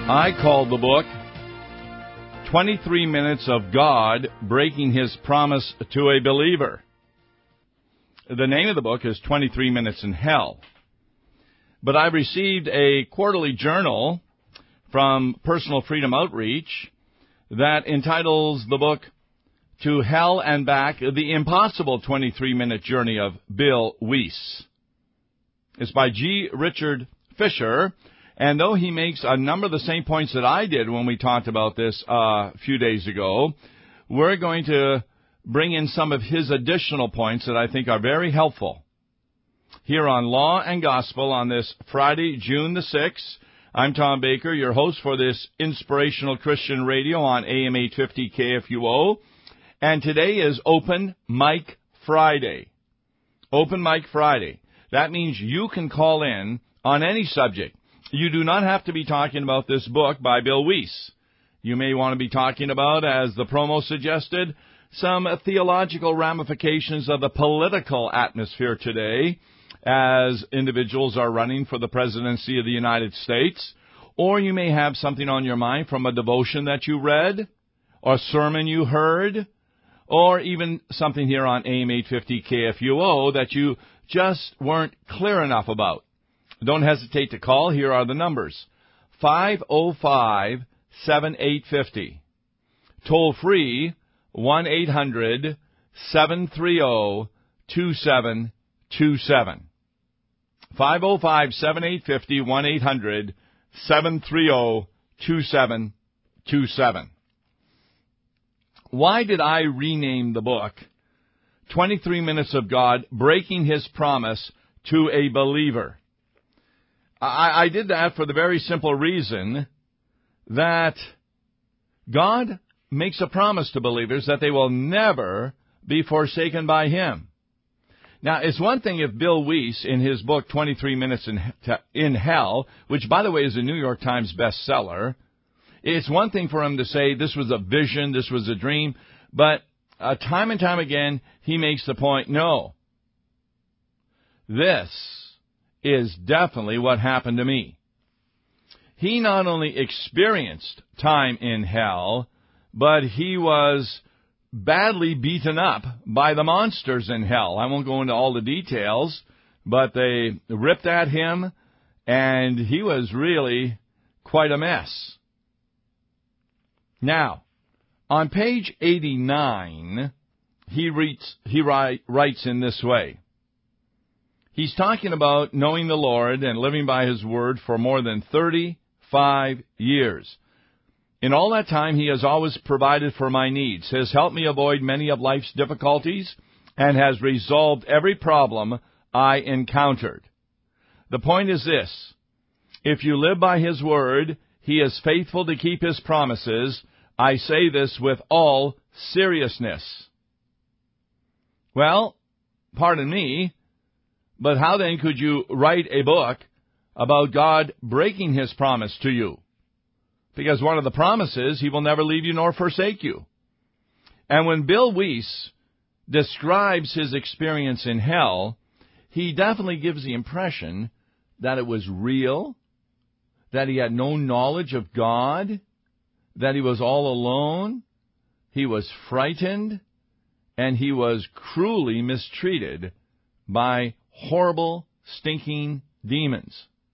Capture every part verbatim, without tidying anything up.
I called the book twenty-three minutes of God Breaking His Promise to a Believer. The name of the book is twenty-three minutes in Hell. But I received a quarterly journal from Personal Freedom Outreach that entitles the book To Hell and Back, The Impossible twenty-three minute Journey of Bill Wiese. It's by G. Richard Fisher, and though he makes a number of the same points that I did when we talked about this uh, a few days ago, we're going to bring in some of his additional points that I think are very helpful. Here on Law and Gospel on this Friday, June the sixth, I'm Tom Baker, your host for this inspirational Christian radio on A M eight fifty K F U O, and today is Open Mic Friday. Open Mic Friday. That means you can call in on any subject. You do not have to be talking about this book by Bill Wiese. You may want to be talking about, as the promo suggested, some theological ramifications of the political atmosphere today as individuals are running for the presidency of the United States. Or you may have something on your mind from a devotion that you read, or a sermon you heard, or even something here on A M eight fifty K F U O that you just weren't clear enough about. Don't hesitate to call. Here are the numbers. five oh five, seven eight five oh. Toll free, one eight hundred, seven three zero, two seven two seven. five oh five, seven eight five oh, one eight hundred, seven three zero, two seven two seven. Why did I rename the book twenty-three minutes of God Breaking His Promise to a Believer? I, I did that for the very simple reason that God makes a promise to believers that they will never be forsaken by Him. Now, it's one thing if Bill Wiese, in his book twenty-three minutes in, in Hell, which, by the way, is a New York Times bestseller, it's one thing for him to say this was a vision, this was a dream, but uh, time and time again, he makes the point, no, this is definitely what happened to me. He not only experienced time in hell, but he was badly beaten up by the monsters in hell. I won't go into all the details, but they ripped at him, and he was really quite a mess. Now, on page eighty-nine, he, reads, he write, writes in this way. He's talking about knowing the Lord and living by His Word for more than thirty-five years. In all that time, He has always provided for my needs, has helped me avoid many of life's difficulties, and has resolved every problem I encountered. The point is this: if you live by His Word, He is faithful to keep His promises. I say this with all seriousness. Well, pardon me, but how then could you write a book about God breaking His promise to you? Because one of the promises, He will never leave you nor forsake you. And when Bill Wiese describes his experience in hell, he definitely gives the impression that it was real, that he had no knowledge of God, that he was all alone, he was frightened, and he was cruelly mistreated by horrible, stinking demons.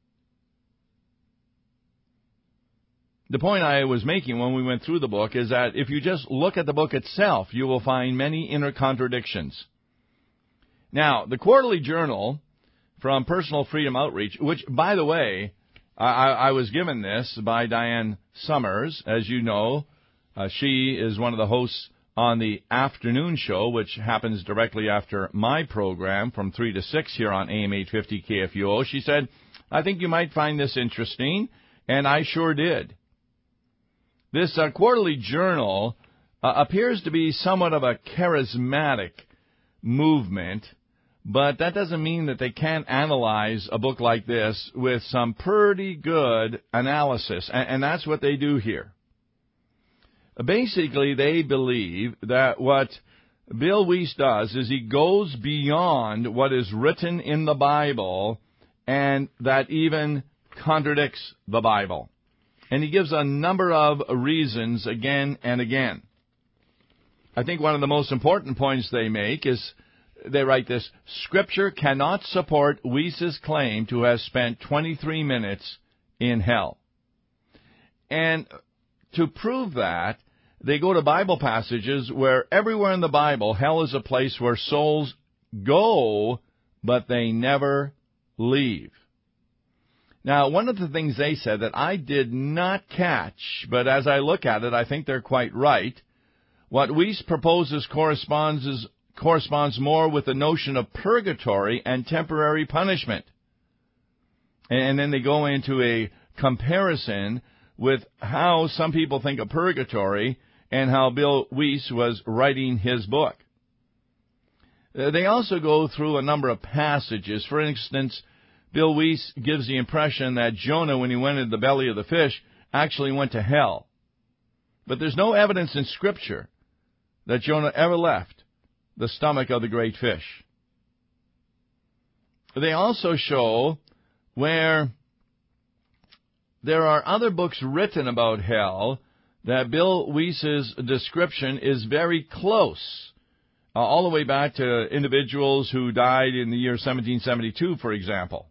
The point I was making when we went through the book is that if you just look at the book itself, you will find many inner contradictions. Now, the quarterly journal from Personal Freedom Outreach, which, by the way, I, I was given this by Diane Summers. As you know, uh, she is one of the hosts on the afternoon show, which happens directly after my program from three to six here on A M eight fifty K F U O. She said, I think you might find this interesting, and I sure did. This uh, quarterly journal uh, appears to be somewhat of a charismatic movement, but that doesn't mean that they can't analyze a book like this with some pretty good analysis, and, and that's what they do here. Basically, they believe that what Bill Wiese does is he goes beyond what is written in the Bible, and that even contradicts the Bible. And he gives a number of reasons again and again. I think one of the most important points they make is, they write this, Scripture cannot support Weiss's claim to have spent twenty-three minutes in hell. And to prove that, they go to Bible passages where everywhere in the Bible, hell is a place where souls go, but they never leave. Now, one of the things they said that I did not catch, but as I look at it, I think they're quite right. What Weiss proposes corresponds, is, corresponds more with the notion of purgatory and temporary punishment. And then they go into a comparison with how some people think of purgatory and how Bill Weiss was writing his book. They also go through a number of passages. For instance, Bill Weiss gives the impression that Jonah, when he went into the belly of the fish, actually went to hell. But there's no evidence in Scripture that Jonah ever left the stomach of the great fish. They also show where there are other books written about hell that Bill Weiss's description is very close, uh, all the way back to individuals who died in the year seventeen seventy-two, for example.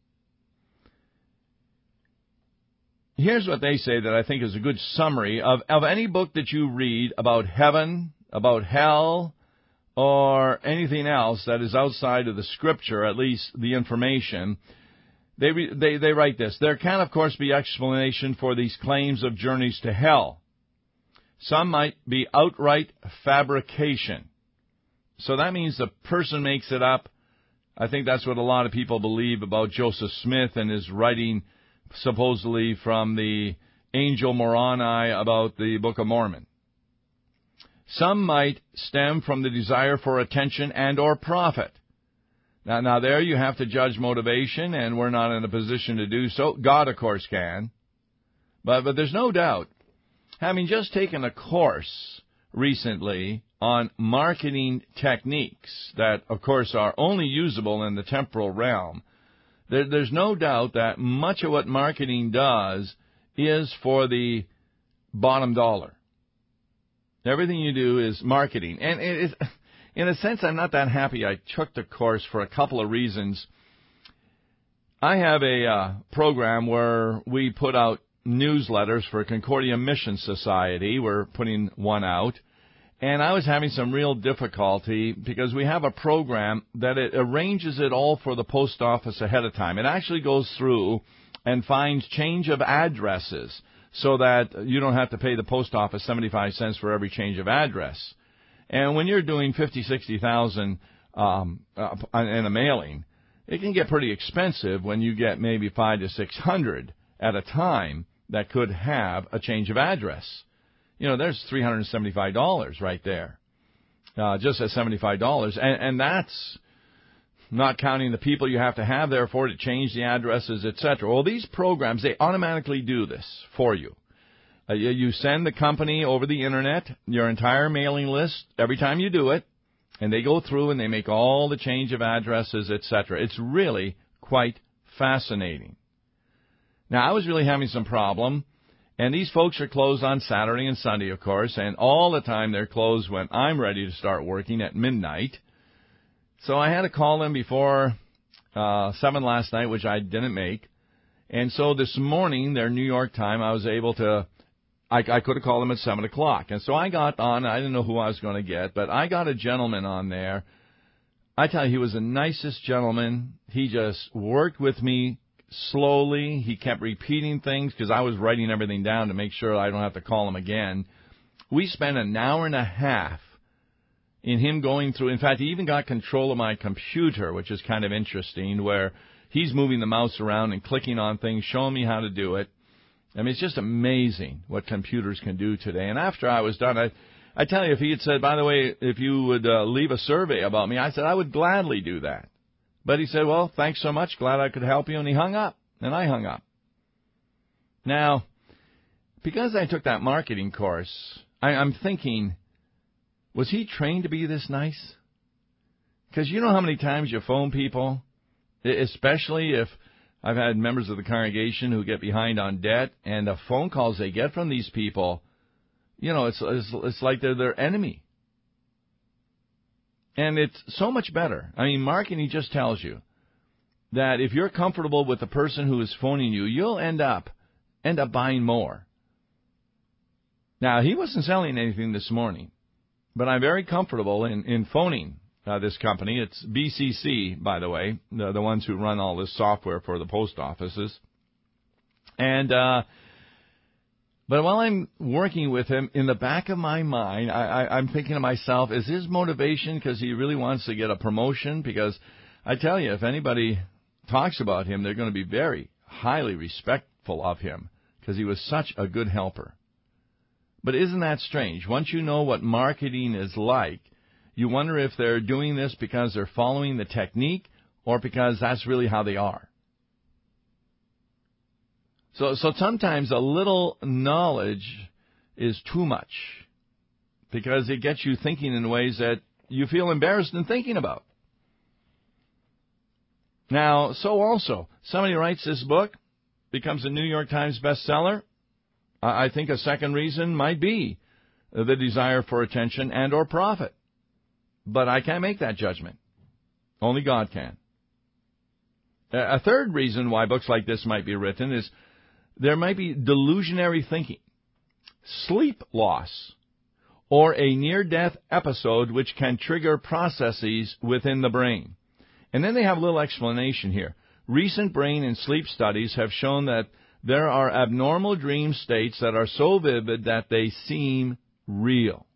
Here's what they say that I think is a good summary of, of any book that you read about heaven, about hell, or anything else that is outside of the Scripture, at least the information. They, they, they write this. There can, of course, be explanation for these claims of journeys to hell. Some might be outright fabrication. So that means the person makes it up. I think that's what a lot of people believe about Joseph Smith and his writing, supposedly from the Angel Moroni about the Book of Mormon. Some might stem from the desire for attention and or profit. Now, now there you have to judge motivation, and we're not in a position to do so. God, of course, can. But, but there's no doubt, having just taken a course recently on marketing techniques that, of course, are only usable in the temporal realm, there, there's no doubt that much of what marketing does is for the bottom dollar. Everything you do is marketing. And it is, in a sense, I'm not that happy I took the course for a couple of reasons. I have a uh, program where we put out newsletters for Concordia Mission Society. We're putting one out. And I was having some real difficulty because we have a program that it arranges it all for the post office ahead of time. It actually goes through and finds change of addresses so that you don't have to pay the post office seventy-five cents for every change of address. And when you're doing fifty, sixty thousand um, uh, in a mailing, it can get pretty expensive when you get maybe five to six hundred at a time that could have a change of address. You know, there's three hundred seventy-five dollars right there, uh, just at seventy-five dollars. And, and that's not counting the people you have to have there for to change the addresses, et cetera. Well, these programs, they automatically do this for you. Uh, you, you send the company over the Internet your entire mailing list every time you do it, and they go through and they make all the change of addresses, et cetera. It's really quite fascinating. Now, I was really having some problem. And these folks are closed on Saturday and Sunday, of course, and all the time they're closed when I'm ready to start working at midnight. So I had to call them before uh, seven last night, which I didn't make. And so this morning, their New York time, I was able to, I, I could have called them at seven o'clock. And so I got on, I didn't know who I was going to get, but I got a gentleman on there. I tell you, he was the nicest gentleman. He just worked with me slowly. He kept repeating things because I was writing everything down to make sure I don't have to call him again. We spent an hour and a half in him going through. In fact, he even got control of my computer, which is kind of interesting, where he's moving the mouse around and clicking on things, showing me how to do it. I mean, it's just amazing what computers can do today. And after I was done, I, I tell you, if he had said, by the way, if you would uh, leave a survey about me, I said I would gladly do that. But he said, well, thanks so much. Glad I could help you. And he hung up. And I hung up. Now, because I took that marketing course, I, I'm thinking, was he trained to be this nice? Because you know how many times you phone people, especially if I've had members of the congregation who get behind on debt, and the phone calls they get from these people, you know, it's it's, it's like they're their enemy. And it's so much better. I mean, marketing just tells you that if you're comfortable with the person who is phoning you, you'll end up end up buying more. Now, he wasn't selling anything this morning, but I'm very comfortable in, in phoning uh, this company. It's B C C, by the way, the, the ones who run all this software for the post offices. And, uh, but while I'm working with him, in the back of my mind, I, I, I'm thinking to myself, is his motivation because he really wants to get a promotion? Because I tell you, if anybody talks about him, they're going to be very highly respectful of him because he was such a good helper. But isn't that strange? Once you know what marketing is like, you wonder if they're doing this because they're following the technique or because that's really how they are. So, so sometimes a little knowledge is too much because it gets you thinking in ways that you feel embarrassed in thinking about. Now, so also, somebody writes this book, becomes a New York Times bestseller. I think a second reason might be the desire for attention and or profit. But I can't make that judgment. Only God can. A third reason why books like this might be written is there might be delusionary thinking, sleep loss, or a near-death episode which can trigger processes within the brain. And then they have a little explanation here. Recent brain and sleep studies have shown that there are abnormal dream states that are so vivid that they seem real.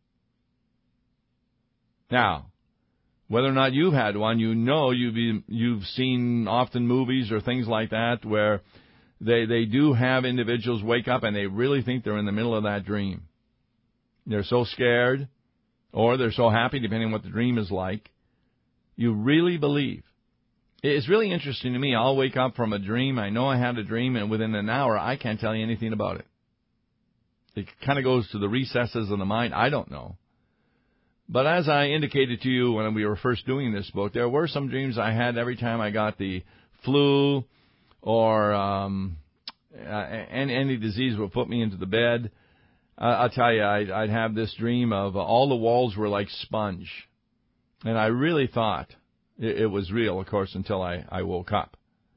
Now, whether or not you've had one, you know you've been, you've seen often movies or things like that where they they do have individuals wake up and they really think they're in the middle of that dream. They're so scared, or they're so happy, depending on what the dream is like. You really believe. It's really interesting to me. I'll wake up from a dream. I know I had a dream, and within an hour, I can't tell you anything about it. It kind of goes to the recesses of the mind. I don't know. But as I indicated to you when we were first doing this book, there were some dreams I had every time I got the flu or um, uh, any, any disease would put me into the bed. Uh, I'll tell you, I'd, I'd have this dream of uh, all the walls were like sponge. And I really thought it, it was real, of course, until I, I woke up.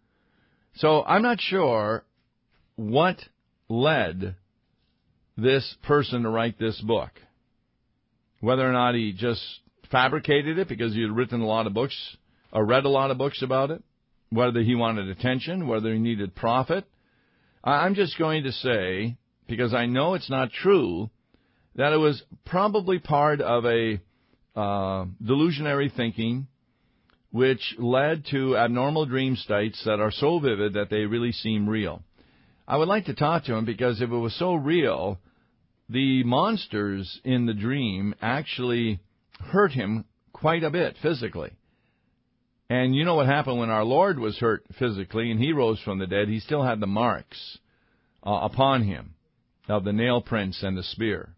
So I'm not sure what led this person to write this book. Whether or not he just fabricated it because he had written a lot of books or read a lot of books about it. Whether he wanted attention, whether he needed profit. I'm just going to say, because I know it's not true, that it was probably part of a uh, delusionary thinking which led to abnormal dream states that are so vivid that they really seem real. I would like to talk to him because if it was so real, the monsters in the dream actually hurt him quite a bit physically. And you know what happened when our Lord was hurt physically and he rose from the dead? He still had the marks uh, upon him of the nail prints and the spear.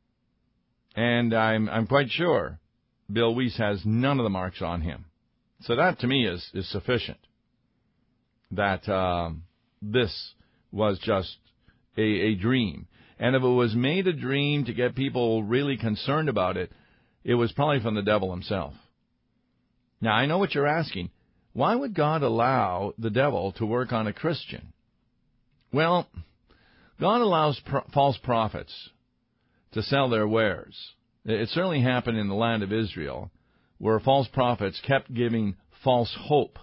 And I'm I'm quite sure Bill Wiese has none of the marks on him. So that to me is, is sufficient. That uh, this was just a, a dream. And if it was made a dream to get people really concerned about it, it was probably from the devil himself. Now, I know what you're asking. Why would God allow the devil to work on a Christian? Well, God allows pro- false prophets to sell their wares. It certainly happened in the land of Israel, where false prophets kept giving false hope.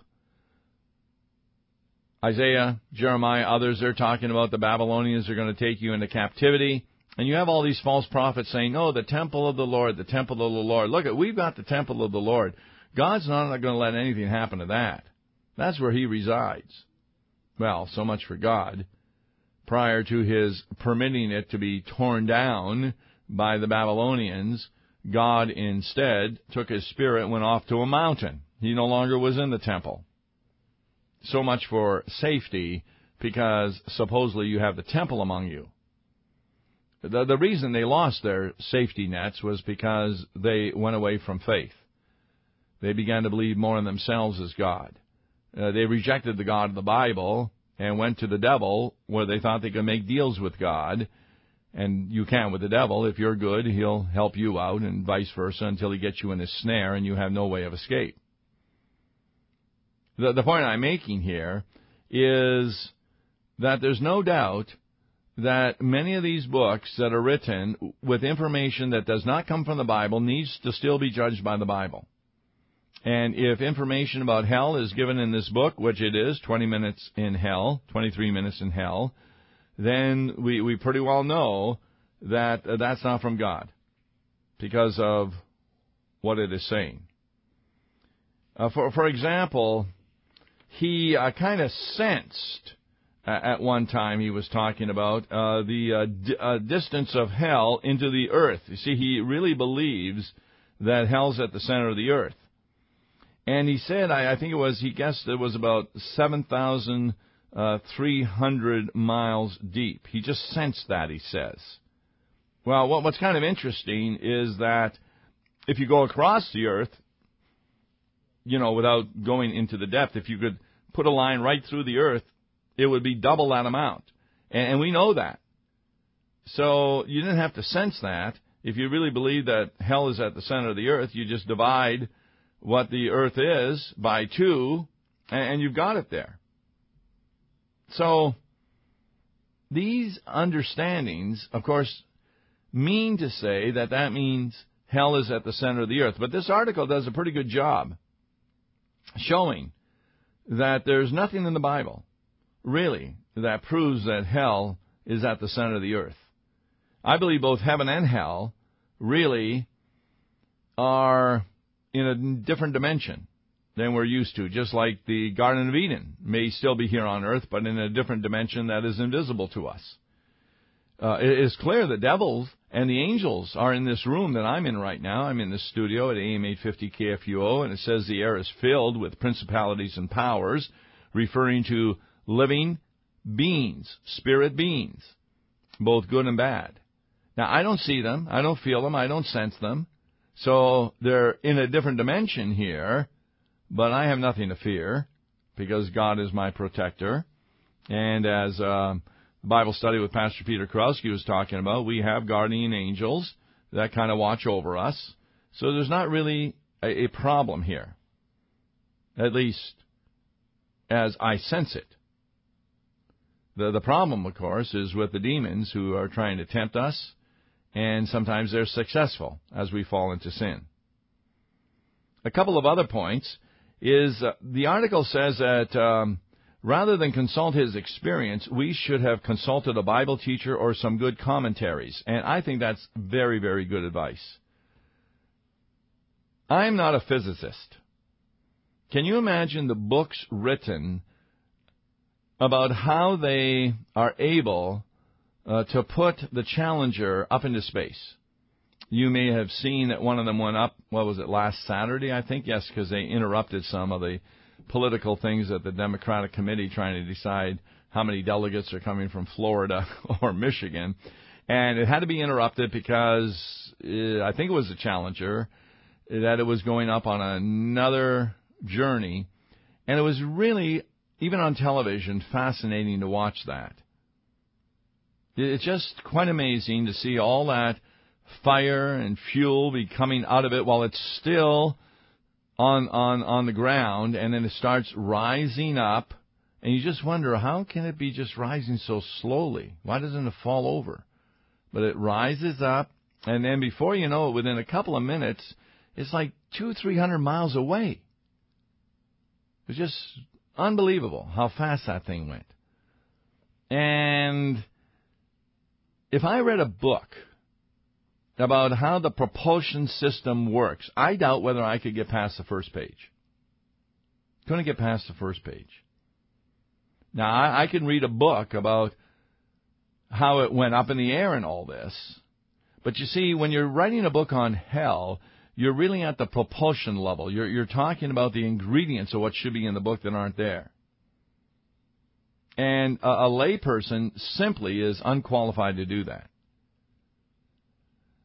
Isaiah, Jeremiah, others, they're talking about the Babylonians are going to take you into captivity. And you have all these false prophets saying, oh, the temple of the Lord, the temple of the Lord. Look, we've got the temple of the Lord. God's not going to let anything happen to that. That's where he resides. Well, so much for God. Prior to his permitting it to be torn down by the Babylonians, God instead took his spirit and went off to a mountain. He no longer was in the temple. So much for safety, because supposedly you have the temple among you. The, the reason they lost their safety nets was because they went away from faith. They began to believe more in themselves as God. Uh, they rejected the God of the Bible and went to the devil, where they thought they could make deals with God. And you can with the devil. If you're good, he'll help you out, and vice versa, until he gets you in his snare and you have no way of escape. The, the point I'm making here is that there's no doubt that many of these books that are written with information that does not come from the Bible needs to still be judged by the Bible. And if information about hell is given in this book, which it is, twenty minutes in hell, twenty-three minutes in hell, then we, we pretty well know that uh, that's not from God because of what it is saying. Uh, for, for example, he uh, kind of sensed uh, at one time he was talking about uh, the uh, d- uh, distance of hell into the earth. You see, he really believes that hell's at the center of the earth. And he said, I, I think it was, he guessed it was about seven thousand three hundred miles deep. He just sensed that, he says. Well, what, what's kind of interesting is that if you go across the earth, you know, without going into the depth, if you could put a line right through the earth, it would be double that amount. And, and we know that. So you didn't have to sense that. If you really believe that hell is at the center of the earth, you just divide what the earth is by two, and, and you've got it there. So these understandings, of course, mean to say that that means hell is at the center of the earth. But this article does a pretty good job showing that there's nothing in the Bible, really, that proves that hell is at the center of the earth. I believe both heaven and hell really are in a different dimension than we're used to, just like the Garden of Eden may still be here on earth, but in a different dimension that is invisible to us. Uh, it is clear the devils and the angels are in this room that I'm in right now. I'm in this studio at A M eight fifty K F U O, and it says the air is filled with principalities and powers, referring to living beings, spirit beings, both good and bad. Now, I don't see them. I don't feel them. I don't sense them. So they're in a different dimension here, but I have nothing to fear because God is my protector. And as uh, Bible study with Pastor Peter Kurowski was talking about, we have guardian angels that kind of watch over us. So there's not really a, a problem here, at least as I sense it. The, the problem, of course, is with the demons who are trying to tempt us, and sometimes they're successful as we fall into sin. A couple of other points is uh, the article says that um, rather than consult his experience, we should have consulted a Bible teacher or some good commentaries. And I think that's very, very good advice. I'm not a physicist. Can you imagine the books written about how they are able uh, to put the Challenger up into space? You may have seen that one of them went up, what was it, last Saturday, I think? Yes, because they interrupted some of the political things at the Democratic Committee trying to decide how many delegates are coming from Florida or Michigan. And it had to be interrupted because uh, I think it was the Challenger, that it was going up on another journey. And it was really, even on television, fascinating to watch that. It's just quite amazing to see all that fire and fuel be coming out of it while it's still on on on the ground, and then it starts rising up, and you just wonder, how can it be just rising so slowly? Why doesn't it fall over? But it rises up, and then before you know it, within a couple of minutes, it's like two, three hundred miles away. It was just unbelievable how fast that thing went. And if I read a book about how the propulsion system works, I doubt whether I could get past the first page. Couldn't get past the first page. Now, I, I can read a book about how it went up in the air and all this, but you see, when you're writing a book on hell, you're really at the propulsion level. You're, you're talking about the ingredients of what should be in the book that aren't there. And a, a layperson simply is unqualified to do that.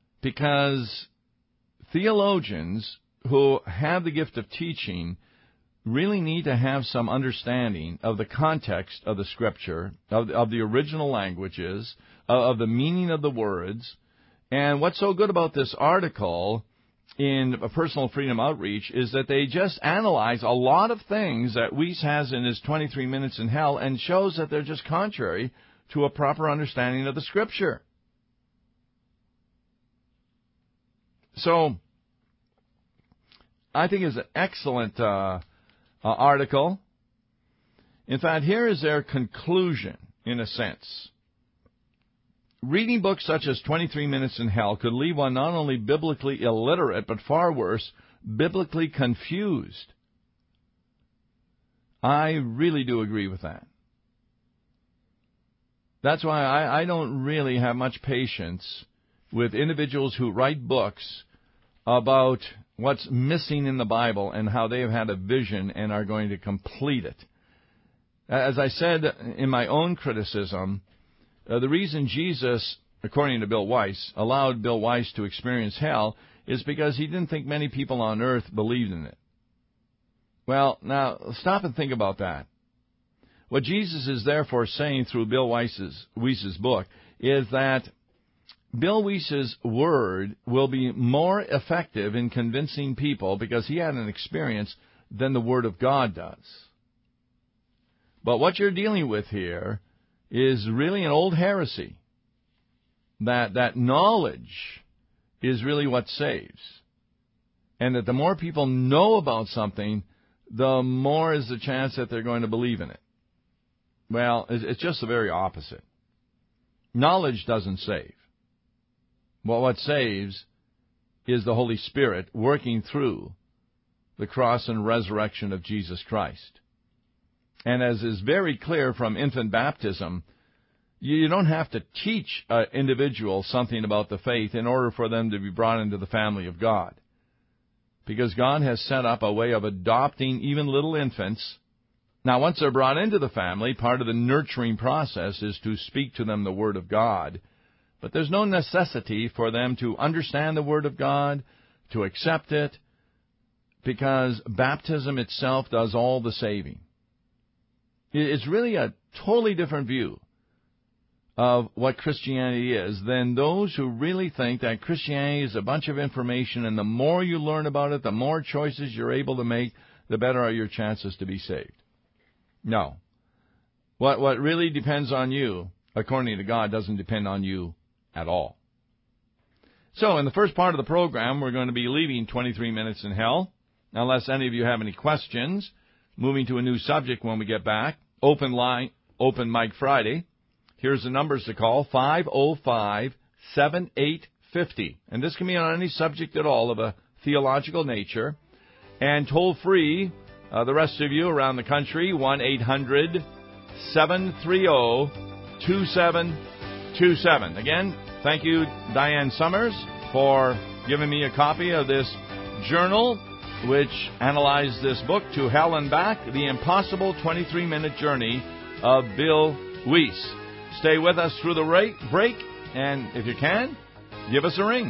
Because theologians who have the gift of teaching really need to have some understanding of the context of the Scripture, of, of the original languages, of, of the meaning of the words. And what's so good about this article in Personal Freedom Outreach is that they just analyze a lot of things that Weiss has in his twenty-three Minutes in Hell and shows that they're just contrary to a proper understanding of the Scripture. So, I think it's an excellent uh, uh, article. In fact, here is their conclusion, in a sense. Reading books such as twenty-three Minutes in Hell could leave one not only biblically illiterate, but far worse, biblically confused. I really do agree with that. That's why I, I don't really have much patience with individuals who write books about what's missing in the Bible and how they have had a vision and are going to complete it. As I said in my own criticism, Uh, the reason Jesus, according to Bill Weiss, allowed Bill Weiss to experience hell is because he didn't think many people on earth believed in it. Well, now, stop and think about that. What Jesus is therefore saying through Bill Weiss's, Weiss's book is that Bill Weiss's word will be more effective in convincing people because he had an experience than the Word of God does. But what you're dealing with here is really an old heresy, that that knowledge is really what saves. And that the more people know about something, the more is the chance that they're going to believe in it. Well, it's just the very opposite. Knowledge doesn't save. Well, what saves is the Holy Spirit working through the cross and resurrection of Jesus Christ. And as is very clear from infant baptism, you don't have to teach an individual something about the faith in order for them to be brought into the family of God. Because God has set up a way of adopting even little infants. Now, once they're brought into the family, part of the nurturing process is to speak to them the Word of God. But there's no necessity for them to understand the Word of God, to accept it, because baptism itself does all the saving. It's really a totally different view of what Christianity is than those who really think that Christianity is a bunch of information, and the more you learn about it, the more choices you're able to make, the better are your chances to be saved. No. What, what really depends on you, according to God, doesn't depend on you at all. So, in the first part of the program, we're going to be leaving twenty-three Minutes in Hell, unless any of you have any questions. Moving to a new subject when we get back. Open line, Open Mic Friday. Here's the numbers to call, five oh five, seven eight five oh. And this can be on any subject at all of a theological nature. And toll free, uh, the rest of you around the country, one eight hundred, seven three zero, two seven two seven. Again, thank you, Diane Summers, for giving me a copy of this journal, which analyzed this book, To Hell and Back, The Impossible twenty-three minute Journey of Bill Weiss. Stay with us through the break, and if you can, give us a ring.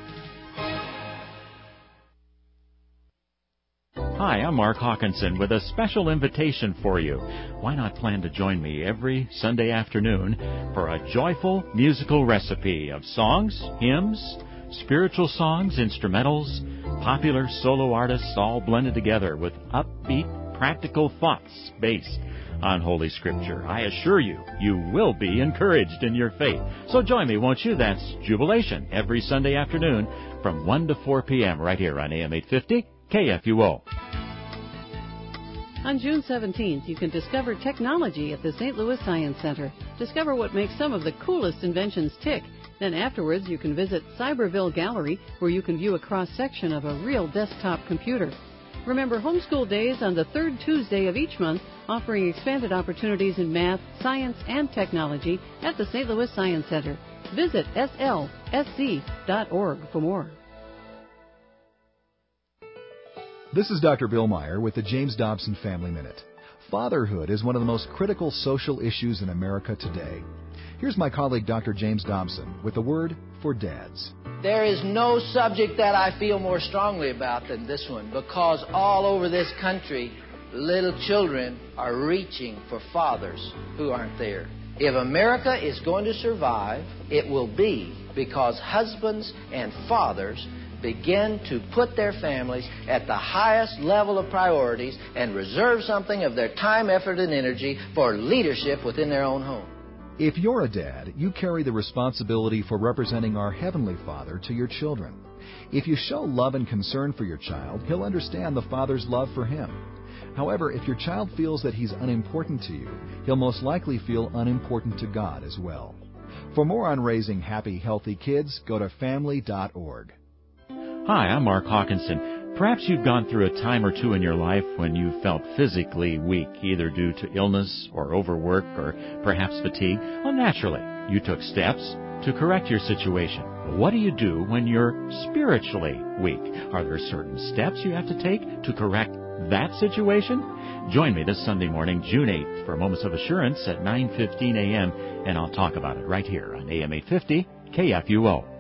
Hi, I'm Mark Hawkinson with a special invitation for you. Why not plan to join me every Sunday afternoon for a joyful musical recipe of songs, hymns, spiritual songs, instrumentals, popular solo artists, all blended together with upbeat, practical thoughts based on Holy Scripture. I assure you, you will be encouraged in your faith. So join me, won't you? That's Jubilation every Sunday afternoon from one to four p.m. right here on A M eight fifty K F U O. On June seventeenth, you can discover technology at the Saint Louis Science Center. Discover what makes some of the coolest inventions tick. Then afterwards, you can visit Cyberville Gallery, where you can view a cross-section of a real desktop computer. Remember Homeschool Days on the third Tuesday of each month, offering expanded opportunities in math, science, and technology at the Saint Louis Science Center. Visit S L S C dot org for more. This is Doctor Bill Meyer with the James Dobson Family Minute. Fatherhood is one of the most critical social issues in America today. Here's my colleague, Doctor James Dobson, with a word for dads. There is no subject that I feel more strongly about than this one, because all over this country, little children are reaching for fathers who aren't there. If America is going to survive, it will be because husbands and fathers begin to put their families at the highest level of priorities and reserve something of their time, effort, and energy for leadership within their own home. If you're a dad, you carry the responsibility for representing our Heavenly Father to your children. If you show love and concern for your child, he'll understand the Father's love for him. However, if your child feels that he's unimportant to you, he'll most likely feel unimportant to God as well. For more on raising happy, healthy kids, go to family dot org. Hi, I'm Mark Hawkinson. Perhaps you've gone through a time or two in your life when you felt physically weak, either due to illness or overwork or perhaps fatigue. Well, naturally, you took steps to correct your situation. But what do you do when you're spiritually weak? Are there certain steps you have to take to correct that situation? Join me this Sunday morning, June eighth, for Moments of Assurance at nine fifteen a.m., and I'll talk about it right here on A M eight fifty K F U O.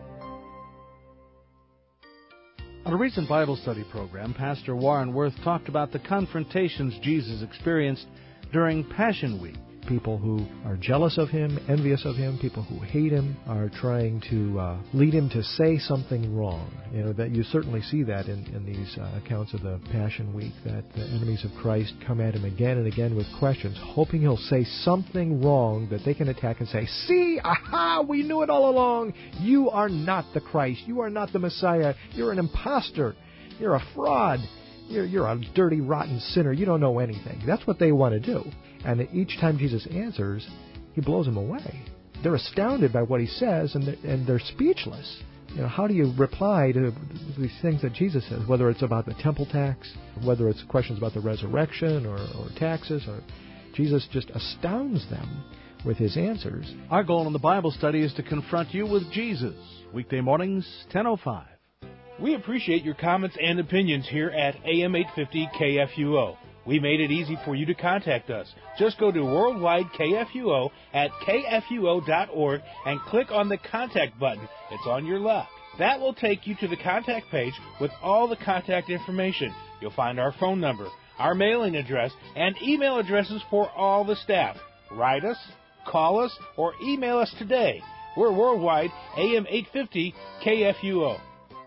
On a recent Bible study program, Pastor Warren Worth talked about the confrontations Jesus experienced during Passion Week. People who are jealous of him, envious of him, people who hate him, are trying to uh, lead him to say something wrong. You know, that you certainly see that in, in these uh, accounts of the Passion Week, that the enemies of Christ come at him again and again with questions, hoping he'll say something wrong that they can attack and say, "See, aha, we knew it all along. You are not the Christ. You are not the Messiah. You're an imposter. You're a fraud. You're, you're a dirty, rotten sinner. You don't know anything." That's what they want to do. And each time Jesus answers, he blows them away. They're astounded by what he says, and they're, and they're speechless. You know, how do you reply to these things that Jesus says, whether it's about the temple tax, whether it's questions about the resurrection or, or taxes, or Jesus just astounds them with his answers. Our goal in the Bible study is to confront you with Jesus. Weekday mornings, ten oh five. We appreciate your comments and opinions here at A M eight fifty K F U O. We made it easy for you to contact us. Just go to Worldwide K F U O at K F U O dot org and click on the Contact button. It's on your left. That will take you to the contact page with all the contact information. You'll find our phone number, our mailing address, and email addresses for all the staff. Write us, call us, or email us today. We're Worldwide A M eight fifty K F U O.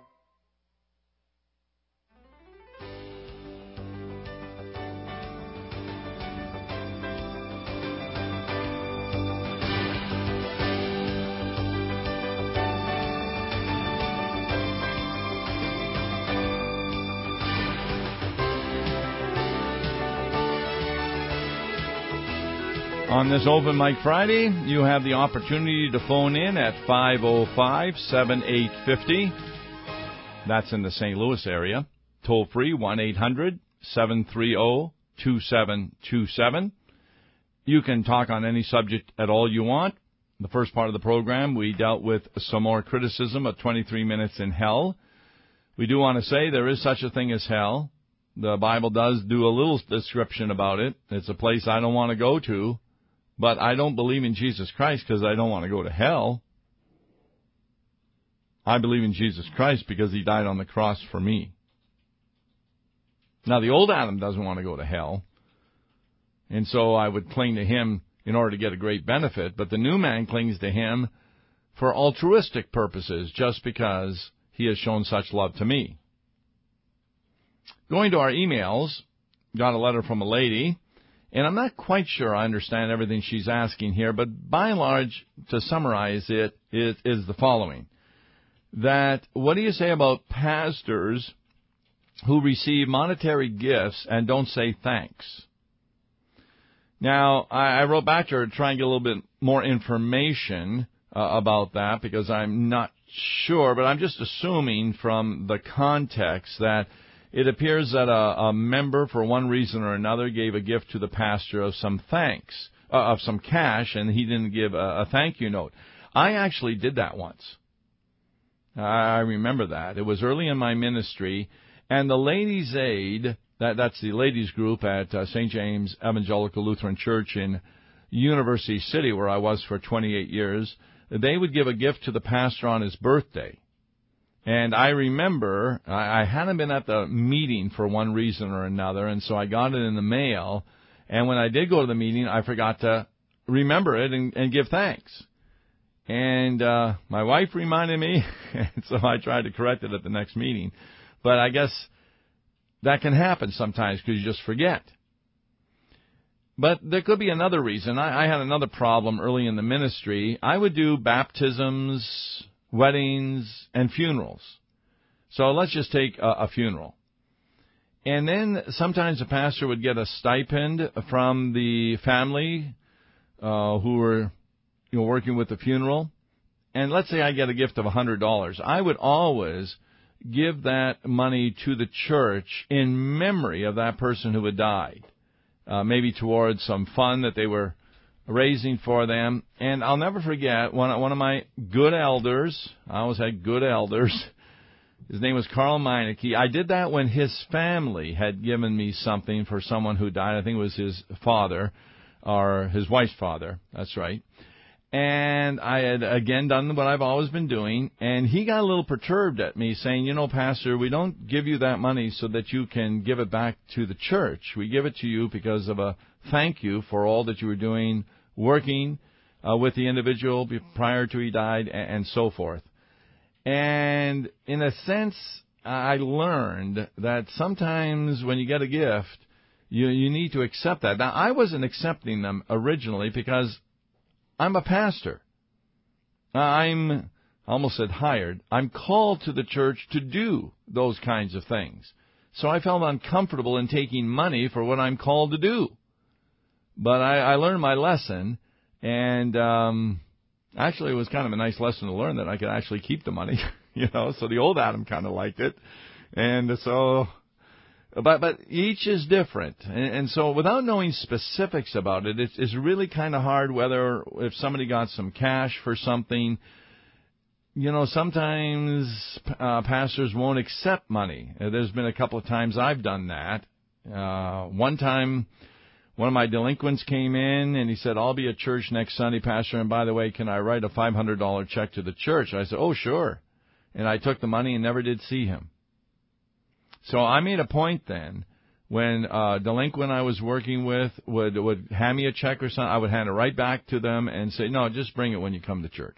On this Open Mic Friday, you have the opportunity to phone in at five oh five, seven eight five oh. That's in the Saint Louis area. Toll free, one eight hundred, seven three zero, two seven two seven. You can talk on any subject at all you want. The first part of the program, we dealt with some more criticism of twenty-three minutes in hell. We do want to say there is such a thing as hell. The Bible does do a little description about it. It's a place I don't want to go to. But I don't believe in Jesus Christ because I don't want to go to hell. I believe in Jesus Christ because he died on the cross for me. Now, the old Adam doesn't want to go to hell, and so I would cling to him in order to get a great benefit, but the new man clings to him for altruistic purposes just because he has shown such love to me. Going to our emails, got a letter from a lady. And I'm not quite sure I understand everything she's asking here, but by and large, to summarize it, it is the following. That, what do you say about pastors who receive monetary gifts and don't say thanks? Now, I, I wrote back to her to try and get a little bit more information uh, about that because I'm not sure, but I'm just assuming from the context that it appears that a, a member, for one reason or another, gave a gift to the pastor of some thanks, uh, of some cash, and he didn't give a, a thank you note. I actually did that once. I remember that. It was early in my ministry, and the Ladies' Aid, that, that's the ladies group at uh, Saint James Evangelical Lutheran Church in University City, where I was for twenty-eight years, they would give a gift to the pastor on his birthday. And I remember I, I hadn't been at the meeting for one reason or another, and so I got it in the mail. And when I did go to the meeting, I forgot to remember it and, and give thanks. And uh, my wife reminded me, and so I tried to correct it at the next meeting. But I guess that can happen sometimes because you just forget. But there could be another reason. I, I had another problem early in the ministry. I would do baptisms, weddings, and funerals. So let's just take a, a funeral. And then sometimes the pastor would get a stipend from the family uh, who were you know, working with the funeral. And let's say I get a gift of one hundred dollars. I would always give that money to the church in memory of that person who had died, uh, maybe towards some fund that they were raising for them. And I'll never forget one, one of my good elders. I always had good elders. His name was Carl Meineke. I did that when his family had given me something for someone who died. I think it was his father or his wife's father. That's right. And I had, again, done what I've always been doing. And he got a little perturbed at me, saying, you know, Pastor, we don't give you that money so that you can give it back to the church. We give it to you because of a thank you for all that you were doing, working uh, with the individual prior to he died, and, and so forth. And in a sense, I learned that sometimes when you get a gift, you, you need to accept that. Now, I wasn't accepting them originally because I'm a pastor. I'm, I almost said hired. I'm called to the church to do those kinds of things. So I felt uncomfortable in taking money for what I'm called to do. But I, I learned my lesson, and um, actually it was kind of a nice lesson to learn that I could actually keep the money, you know. So the old Adam kind of liked it. And so... But but each is different, and, and so without knowing specifics about it, it's, it's really kind of hard whether if somebody got some cash for something. You know, sometimes uh, pastors won't accept money. Uh, there's been a couple of times I've done that. Uh, one time, one of my delinquents came in, and he said, I'll be at church next Sunday, Pastor, and by the way, can I write a five hundred dollars check to the church? I said, oh, sure. And I took the money and never did see him. So I made a point then, when a delinquent I was working with would would hand me a check or something, I would hand it right back to them and say, no, just bring it when you come to church.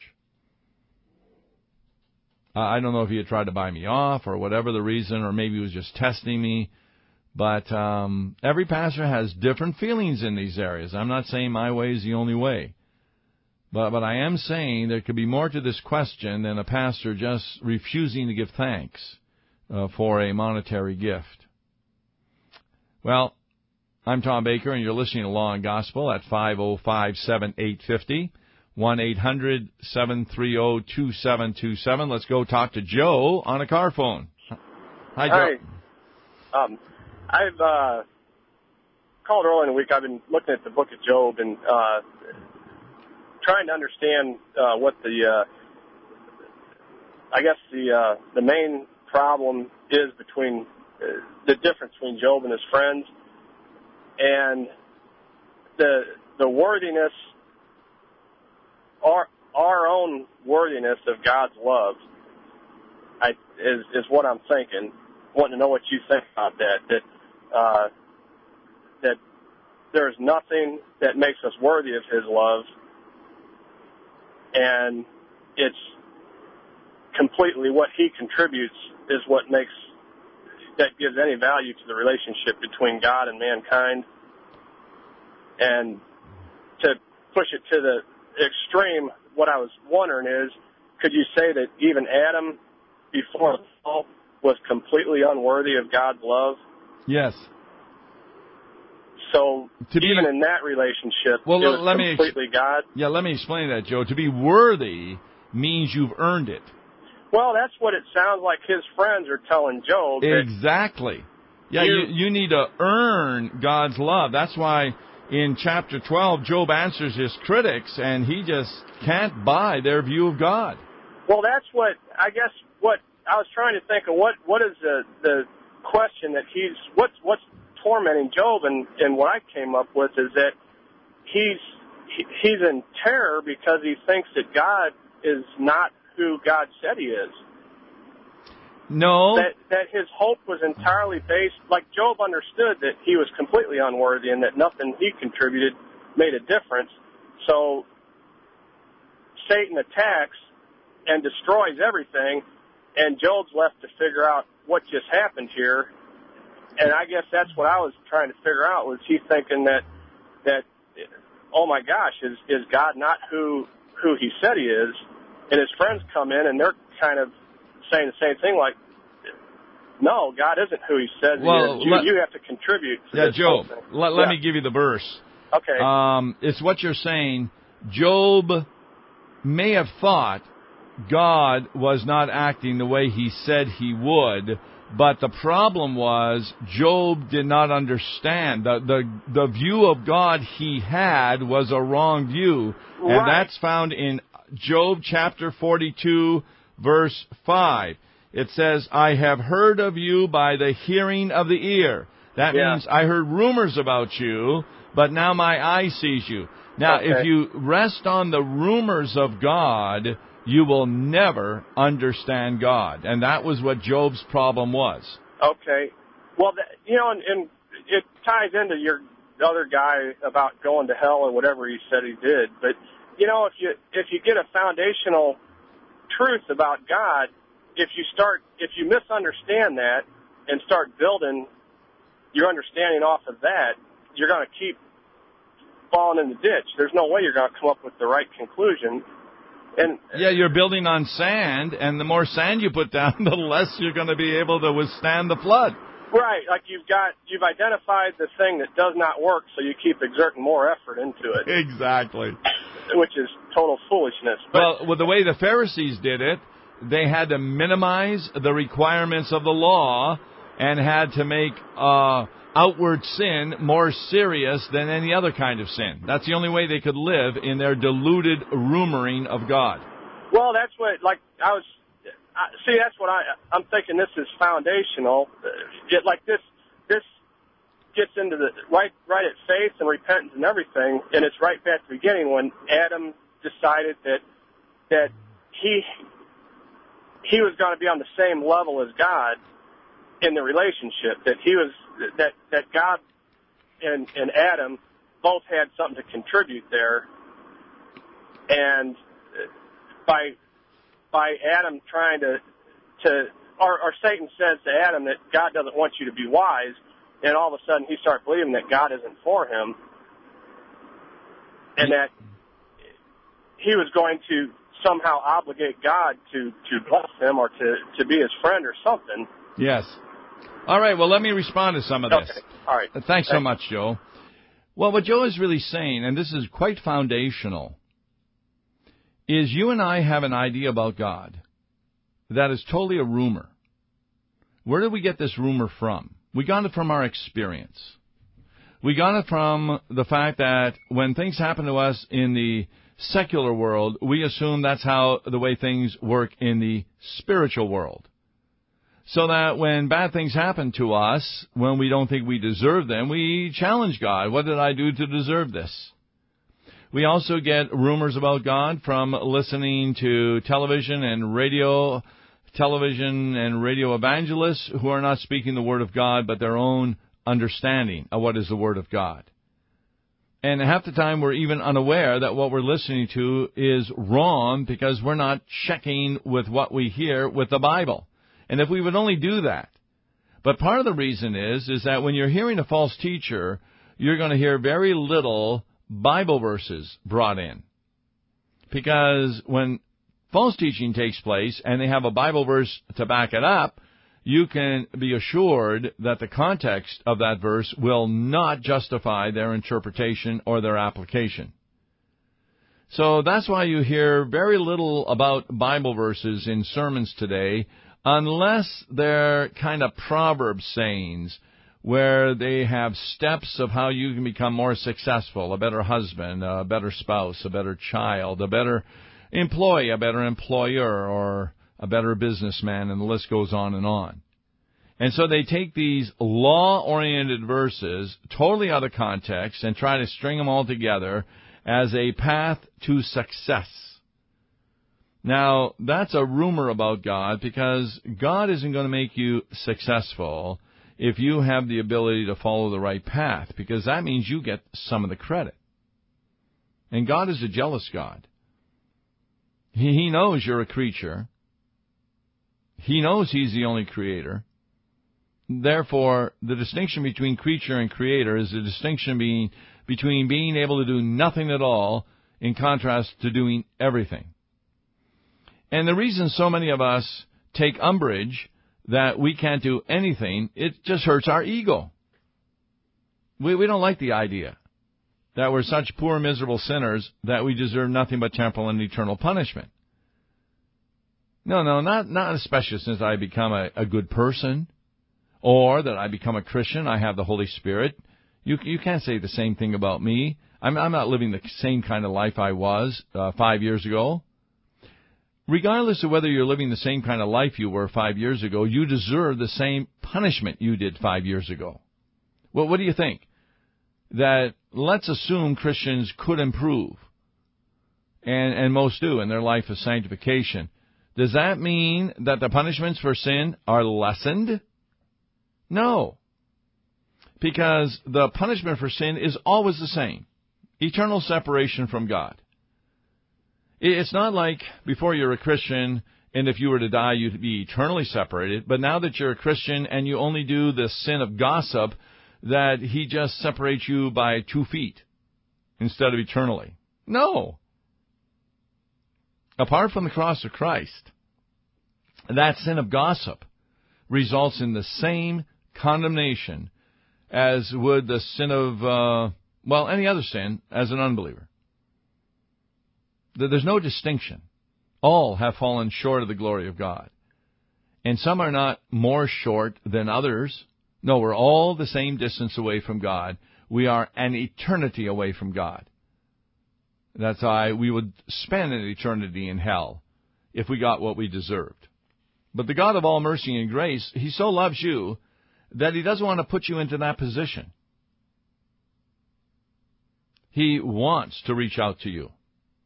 Uh, I don't know if he had tried to buy me off or whatever the reason, or maybe he was just testing me. But um, every pastor has different feelings in these areas. I'm not saying my way is the only way. But, but I am saying there could be more to this question than a pastor just refusing to give thanks Uh, for a monetary gift. Well, I'm Tom Baker, and you're listening to Law and Gospel at five oh five, seven eight five oh, one eight hundred, seven three zero, two seven two seven. Let's go talk to Joe on a car phone. Hi, Joe. Hi. Um, I've uh, called early in the week. I've been looking at the book of Job and uh, trying to understand uh, what the, uh, I guess the uh, the main problem is between uh, the difference between Job and his friends, and the the worthiness, our our own worthiness of God's love. I is is what I'm thinking. Wanting to know what you think about that. That uh, that there's nothing that makes us worthy of His love, and it's completely what He contributes is what makes, that gives any value to the relationship between God and mankind. And to push it to the extreme, what I was wondering is, could you say that even Adam, before the fall, was completely unworthy of God's love? Yes. So to be, even in that relationship, well, it was let completely me, God? Yeah, let me explain that, Joe. To be worthy means you've earned it. Well, that's what it sounds like his friends are telling Job. Exactly. Yeah, you, you, you need to earn God's love. That's why in chapter twelve, Job answers his critics, and he just can't buy their view of God. Well, that's what, I guess, what I was trying to think of, what, what is the, the question that he's, what's, what's tormenting Job, and, and what I came up with is that he's, he, he's in terror because he thinks that God is not who God said He is. No. That, that his hope was entirely based, like Job understood that he was completely unworthy and that nothing he contributed made a difference. So Satan attacks and destroys everything, and Job's left to figure out what just happened here. And I guess that's what I was trying to figure out, was he thinking that, that oh my gosh, is, is God not who, who he said he is? And his friends come in and they're kind of saying the same thing, like, no, God isn't who he says well, he is. You, let, you have to contribute to yeah, this Job, whole thing. let, let yeah. me give you the verse. Okay. Um, it's what you're saying. Job may have thought God was not acting the way he said he would, but the problem was Job did not understand. The, the, the view of God he had was a wrong view, and right. that's found in Job chapter forty-two, verse five. It says, I have heard of you by the hearing of the ear. That yeah. means I heard rumors about you, but now my eye sees you. Now, okay. if you rest on the rumors of God, you will never understand God. And that was what Job's problem was. Okay. Well, that, you know, and, and it ties into your other guy about going to hell or whatever he said he did. But, you know, if you if you get a foundational truth about God, if you start, if you misunderstand that and start building your understanding off of that, you're going to keep falling in the ditch. There's no way you're going to come up with the right conclusion. And yeah, you're building on sand, and the more sand you put down, the less you're going to be able to withstand the flood. Right, like you've got, you've identified the thing that does not work, so you keep exerting more effort into it. Exactly. Which is total foolishness. But, well, well, the way the Pharisees did it, they had to minimize the requirements of the law and had to make uh, outward sin more serious than any other kind of sin. That's the only way they could live in their deluded rumoring of God. Well, that's what, like, I was, I, see, that's what I, I'm thinking this is foundational. It, like this, this gets into the, right, right at faith and repentance and everything, and it's right back at the beginning when Adam decided that, that he, he was going to be on the same level as God in the relationship, that he was, that, that God and, and Adam both had something to contribute there. And by, by Adam trying to, to, or, or Satan says to Adam that God doesn't want you to be wise, and all of a sudden he starts believing that God isn't for him, and that he was going to somehow obligate God to, to bless him or to, to be his friend or something. Yes. All right, well, let me respond to some of this. Okay. All right. Thanks, Thanks so much, Joe. Well, what Joe is really saying, and this is quite foundational, is you and I have an idea about God that is totally a rumor. Where did we get this rumor from? We got it from our experience. We got it from the fact that when things happen to us in the secular world, we assume that's how the way things work in the spiritual world. So that when bad things happen to us, when we don't think we deserve them, we challenge God. What did I do to deserve this? We also get rumors about God from listening to television and radio, television and radio evangelists who are not speaking the Word of God, but their own understanding of what is the Word of God. And half the time we're even unaware that what we're listening to is wrong because we're not checking with what we hear with the Bible. And if we would only do that. But part of the reason is, is that when you're hearing a false teacher, you're going to hear very little Bible verses brought in. Because when false teaching takes place and they have a Bible verse to back it up, you can be assured that the context of that verse will not justify their interpretation or their application. So that's why you hear very little about Bible verses in sermons today, unless they're kind of proverb sayings where they have steps of how you can become more successful, a better husband, a better spouse, a better child, a better employee, a better employer, or a better businessman, and the list goes on and on. And so they take these law-oriented verses totally out of context and try to string them all together as a path to success. Now, that's a rumor about God, because God isn't going to make you successful if you have the ability to follow the right path, because that means you get some of the credit. And God is a jealous God. He, he knows you're a creature. He knows He's the only creator. Therefore, the distinction between creature and creator is the distinction being, between being able to do nothing at all in contrast to doing everything. And the reason so many of us take umbrage that we can't do anything, it just hurts our ego. We, we don't like the idea that we're such poor, miserable sinners that we deserve nothing but temporal and eternal punishment. No, no, not, not especially since I become a, a good person, or that I become a Christian, I have the Holy Spirit. You, you can't say the same thing about me. I'm, I'm not living the same kind of life I was uh, five years ago. Regardless of whether you're living the same kind of life you were five years ago, you deserve the same punishment you did five years ago. Well, what do you think? That let's assume Christians could improve, and, and most do in their life of sanctification. Does that mean that the punishments for sin are lessened? No. Because the punishment for sin is always the same. Eternal separation from God. It's not like before you're a Christian, and if you were to die, you'd be eternally separated. But now that you're a Christian and you only do the sin of gossip, that He just separates you by two feet instead of eternally. No. Apart from the cross of Christ, that sin of gossip results in the same condemnation as would the sin of, uh, well, any other sin as an unbeliever. There's no distinction. All have fallen short of the glory of God. And some are not more short than others. No, we're all the same distance away from God. We are an eternity away from God. That's why we would spend an eternity in hell if we got what we deserved. But the God of all mercy and grace, He so loves you that He doesn't want to put you into that position. He wants to reach out to you.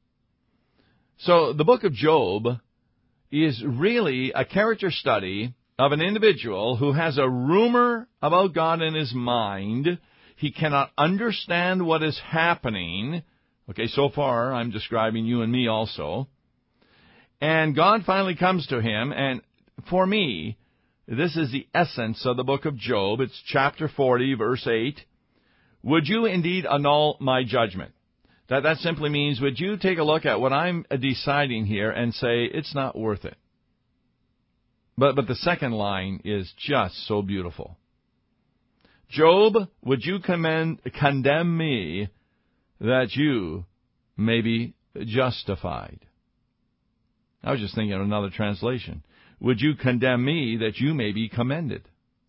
So the book of Job is really a character study of an individual who has a rumor about God in his mind. He cannot understand what is happening. Okay, so far I'm describing you and me also. And God finally comes to him, and for me, this is the essence of the book of Job. It's chapter forty, verse eight. Would you indeed annul my judgment? That that simply means, would you take a look at what I'm deciding here and say, it's not worth it? But but the second line is just so beautiful. Job, would you commend, condemn me that you may be justified? I was just thinking of another translation. Would you condemn me that you may be commended?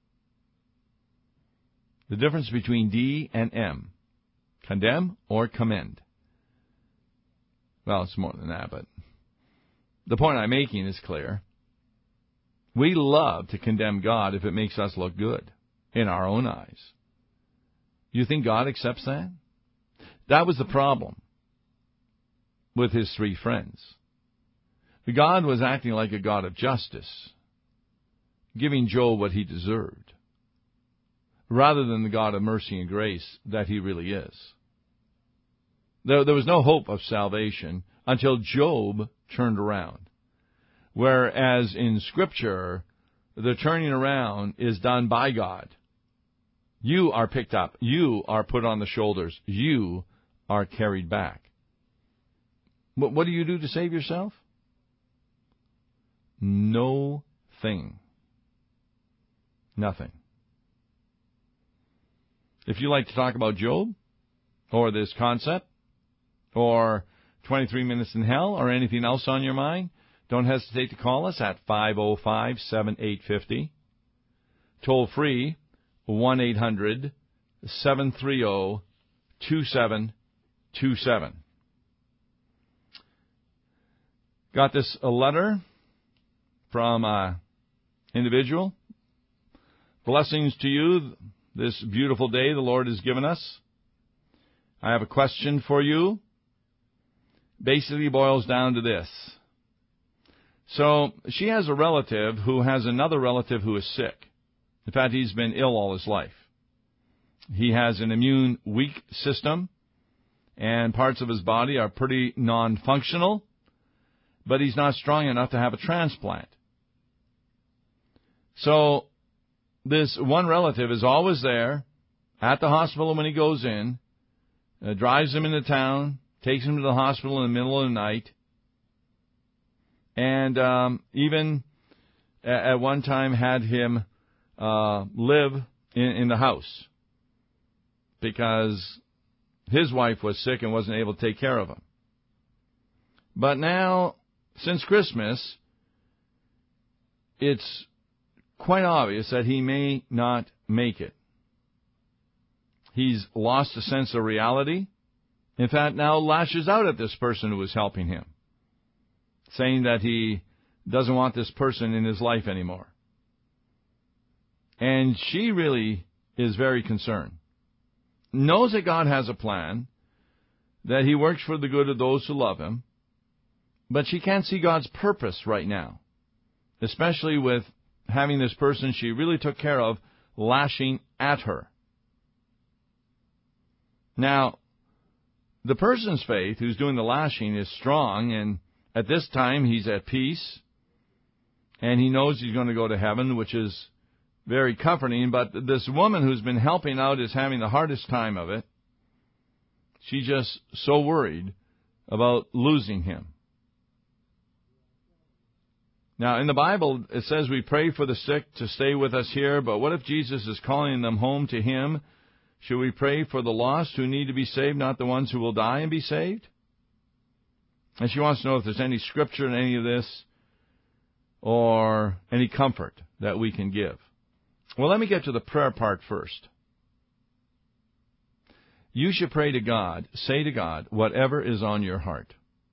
The difference between D and M. Condemn or commend. Well, it's more than that, but the point I'm making is clear. We love to condemn God if it makes us look good in our own eyes. You think God accepts that? That was the problem with his three friends. God was acting like a God of justice, giving Job what he deserved, rather than the God of mercy and grace that He really is. There, there was no hope of salvation until Job turned around. Whereas in Scripture, the turning around is done by God. You are picked up. You are put on the shoulders. You are carried back. But what do you do to save yourself? No thing. Nothing. If you like to talk about Job, or this concept, or twenty-three minutes in hell, or anything else on your mind, don't hesitate to call us at five oh five, seven eight five oh. Toll free, one eight hundred, seven three zero, two seven two seven. Got this a letter from an individual. Blessings to you this beautiful day the Lord has given us. I have a question for you. Basically boils down to this. So she has a relative who has another relative who is sick. In fact, he's been ill all his life. He has an immune weak system, and parts of his body are pretty non-functional, but he's not strong enough to have a transplant. So this one relative is always there at the hospital when he goes in, uh, drives him into town, takes him to the hospital in the middle of the night, and um, even at one time had him uh, live in, in the house because his wife was sick and wasn't able to take care of him. But now, since Christmas, it's quite obvious that he may not make it. He's lost a sense of reality. In fact, now lashes out at this person who is helping him, saying that he doesn't want this person in his life anymore. And she really is very concerned. Knows that God has a plan, that He works for the good of those who love Him, but she can't see God's purpose right now, especially with having this person she really took care of lashing at her. Now, the person's faith who's doing the lashing is strong, and at this time he's at peace, and he knows he's going to go to heaven, which is very comforting. But this woman who's been helping out is having the hardest time of it. She's just so worried about losing him. Now, in the Bible, it says we pray for the sick to stay with us here, but what if Jesus is calling them home to Him? Should we pray for the lost who need to be saved, not the ones who will die and be saved? And she wants to know if there's any scripture in any of this or any comfort that we can give. Well, let me get to the prayer part first. You should pray to God, say to God, whatever is on your heart.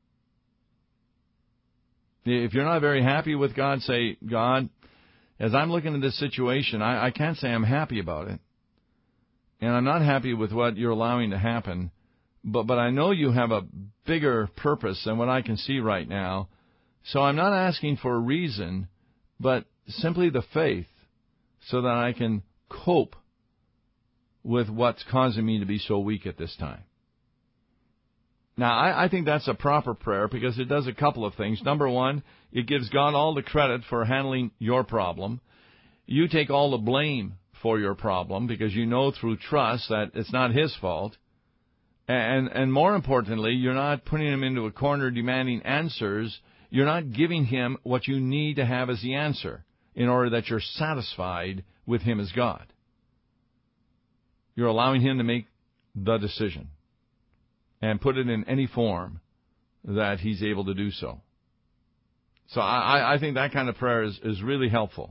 If you're not very happy with God, say, God, as I'm looking at this situation, I, I can't say I'm happy about it. And I'm not happy with what you're allowing to happen. But, but I know you have a bigger purpose than what I can see right now. So I'm not asking for a reason, but simply the faith so that I can cope with what's causing me to be so weak at this time. Now, I, I think that's a proper prayer because it does a couple of things. Number one, it gives God all the credit for handling your problem. You take all the blame for your problem because you know through trust that it's not His fault. And, and more importantly, you're not putting Him into a corner demanding answers. You're not giving Him what you need to have as the answer in order that you're satisfied with Him as God. You're allowing Him to make the decision and put it in any form that He's able to do so. So I, I think that kind of prayer is, is really helpful.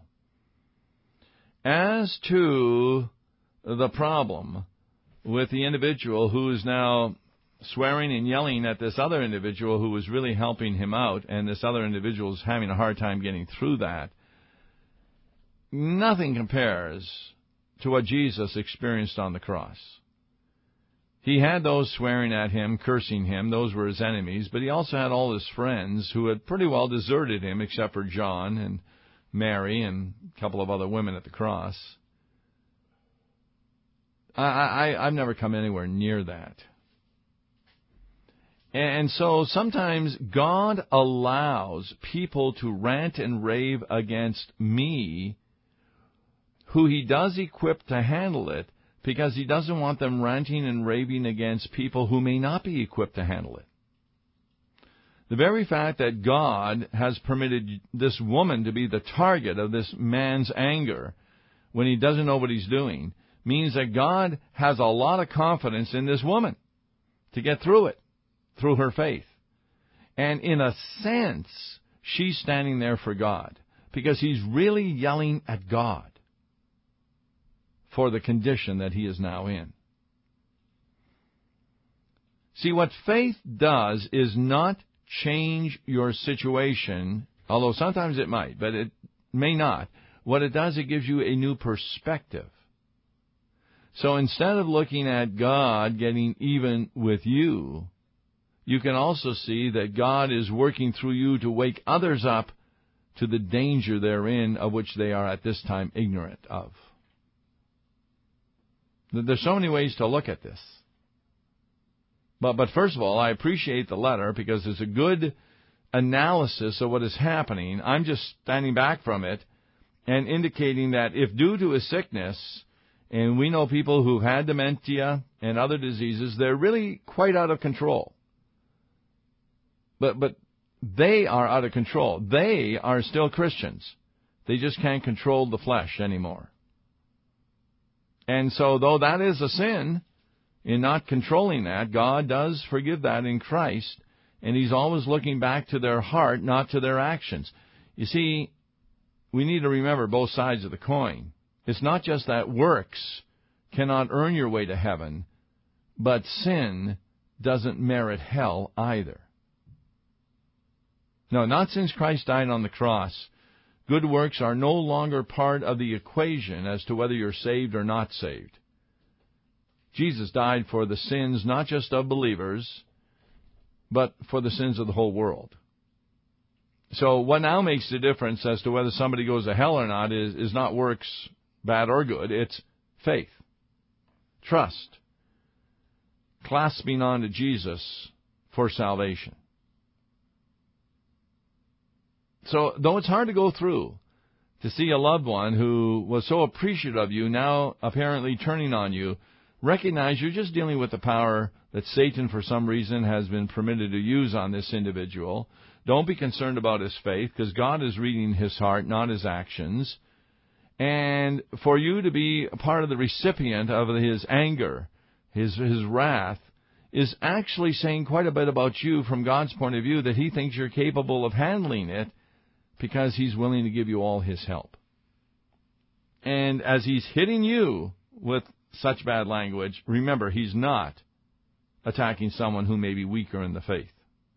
As to the problem with the individual who is now swearing and yelling at this other individual who was really helping him out, and this other individual is having a hard time getting through that, nothing compares to what Jesus experienced on the cross. He had those swearing at Him, cursing Him. Those were His enemies. But He also had all His friends who had pretty well deserted Him, except for John and Mary and a couple of other women at the cross. I, I, I've never come anywhere near that. And so sometimes God allows people to rant and rave against me who He does equip to handle it because He doesn't want them ranting and raving against people who may not be equipped to handle it. The very fact that God has permitted this woman to be the target of this man's anger when he doesn't know what he's doing means that God has a lot of confidence in this woman to get through it, through her faith. And in a sense, she's standing there for God because He's really yelling at God for the condition that he is now in. See, what faith does is not change your situation, although sometimes it might, but it may not. What it does, it gives you a new perspective. So instead of looking at God getting even with you, you can also see that God is working through you to wake others up to the danger therein of which they are at this time ignorant of. There's so many ways to look at this. But, but first of all, I appreciate the letter because it's a good analysis of what is happening. I'm just standing back from it and indicating that if due to a sickness, and we know people who've had dementia and other diseases, they're really quite out of control. But but they are out of control. They are still Christians. They just can't control the flesh anymore. And so though that is a sin, in not controlling that, God does forgive that in Christ, and He's always looking back to their heart, not to their actions. You see, we need to remember both sides of the coin. It's not just that works cannot earn your way to heaven, but sin doesn't merit hell either. No, not since Christ died on the cross. Good works are no longer part of the equation as to whether you're saved or not saved. Jesus died for the sins not just of believers, but for the sins of the whole world. So what now makes the difference as to whether somebody goes to hell or not is, is not works, bad or good. It's faith, trust, clasping on to Jesus for salvation. So though it's hard to go through to see a loved one who was so appreciative of you now apparently turning on you, recognize you're just dealing with the power that Satan for some reason has been permitted to use on this individual. Don't be concerned about his faith, because God is reading his heart, not his actions. And for you to be a part of the recipient of his anger, his his wrath, is actually saying quite a bit about you from God's point of view, that He thinks you're capable of handling it because He's willing to give you all His help. And as He's hitting you with such bad language, remember, He's not attacking someone who may be weaker in the faith.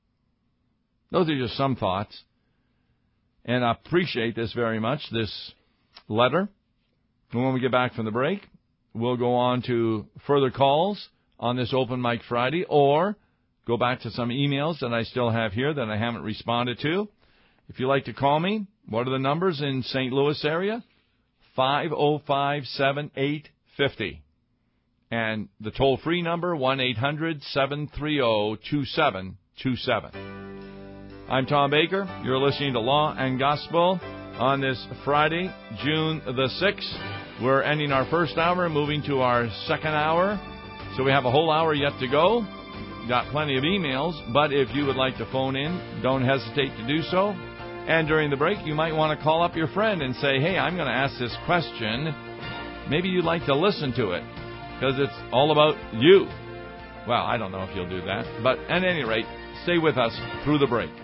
Those are just some thoughts. And I appreciate this very much, this letter. And when we get back from the break, we'll go on to further calls on this Open Mic Friday, or go back to some emails that I still have here that I haven't responded to. If you'd like to call me, what are the numbers in Saint Louis area? five oh five, seven eight five oh. And the toll-free number, one eight hundred, seven three zero, two seven two seven. I'm Tom Baker. You're listening to Law and Gospel on this Friday, June the sixth. We're ending our first hour, moving to our second hour. So we have a whole hour yet to go. Got plenty of emails, but if you would like to phone in, don't hesitate to do so. And during the break, you might want to call up your friend and say, hey, I'm going to ask this question. Maybe you'd like to listen to it, because it's all about you. Well, I don't know if you'll do that, but at any rate, stay with us through the break.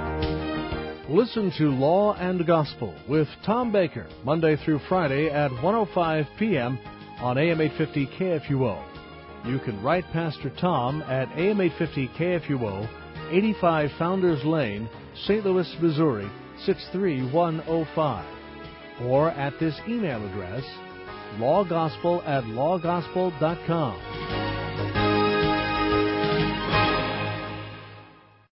Listen to Law and Gospel with Tom Baker, Monday through Friday at one oh five p.m. on A M eight fifty K F U O. You can write Pastor Tom at A M eight fifty K F U O, eighty-five Founders Lane, Saint Louis, Missouri, six three one oh five. Or at this email address, lawgospel at lawgospel dot com.